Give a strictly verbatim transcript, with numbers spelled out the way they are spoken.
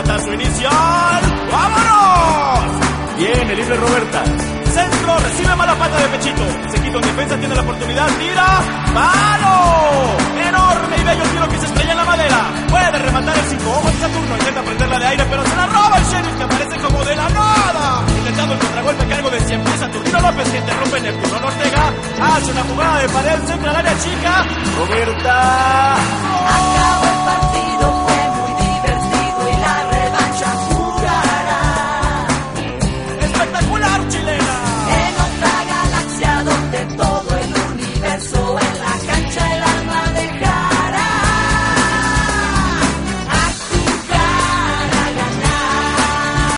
Roberta, su inicial. ¡Vámonos! Viene libre Roberta. Centro, recibe mala pata de pechito. Se quita en defensa, tiene la oportunidad, tira. ¡Palo! Enorme y bello tiro que se estrella en la madera. Puede rematar el cinco. Ojo en Saturno, intenta prenderla de aire, pero se la roba el Sheriff, que aparece como de la nada. Intentando el contragolpe a cargo de siempre Saturnino López, que interrumpe Neptuno Ortega. Hace una jugada de pared, centra al área chica. Roberta.